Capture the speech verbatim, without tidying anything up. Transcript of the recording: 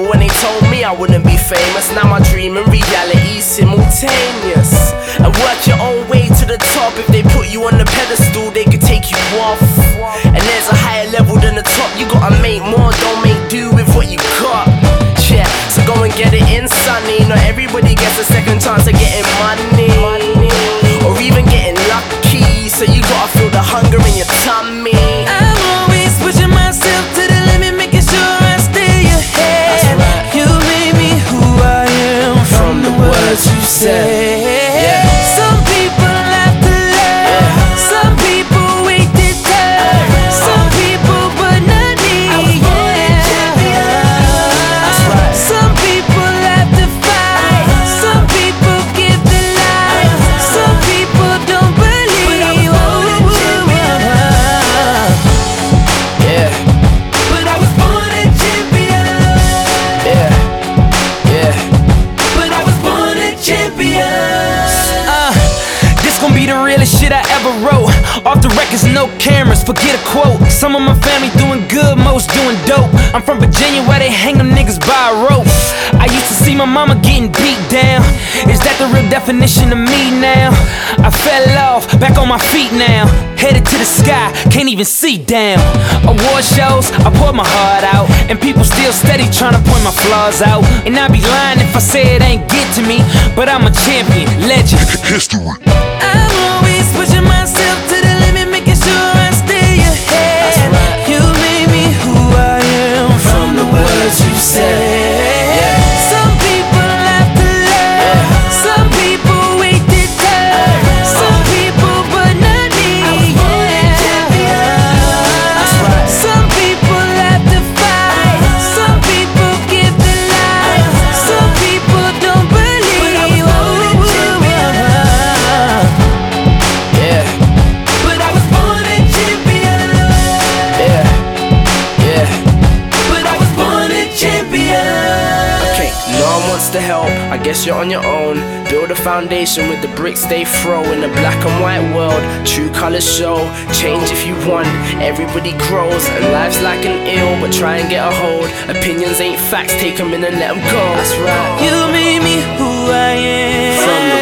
when they told me I wouldn't be famous. Now my dream and reality simultaneous. And work your own way to the top. If they put you on the pedestal, they could take you off. And there's a higher level than the top. You gotta make more, don't make do with what you got. Yeah, so go and get it in, sonny. Not everybody gets a second chance of getting money, or even getting lucky. So you gotta feel the hunger in your tummy. I'm always pushing myself to the limit, making sure I stay ahead. Right. You made me who I am from, from the words you said. Yeah. Some people have to learn, yeah. Some people wait to turn, uh, some people but not me. Yeah. That's right. Some people have to fight, some people give the life, some people don't believe. Yeah. But I was born a champion. Yeah. Yeah. But I was born a champion. Uh, this gon' be the realest shit I ever wrote. Off the records, no cameras, forget a quote. Some of my family doing good, most doing dope. I'm from Virginia where they hang them niggas by a rope. I used to see my mama getting beat down. Is that the real definition of me now? I fell off, back on my feet now. Headed to the sky, can't even see down. Award shows, I pour my heart out, and people still steady trying to point my flaws out. And I'd be lying if I say it ain't get to me, but I'm a champion, legend, history. I'm always pushing myself to the limit, making sure I stay ahead. Right. You made me who I am from the words you said. Yeah. Some people have to learn, Yeah. some people wait to turn, some people but not me. That's right. Some people have to fight, some people give the life, some people don't believe. Yeah. But I was born a champion. Yeah. Yeah. But I was born a champion. Okay, no one wants to help, I guess you're on your own. Build a foundation with the bricks they throw. In a black and white world, true colors show. Change if you want, everybody grows. And life's like an ill, but try and get a hold. Opinions ain't facts, take them in and let them go. That's right. You made me who I am From the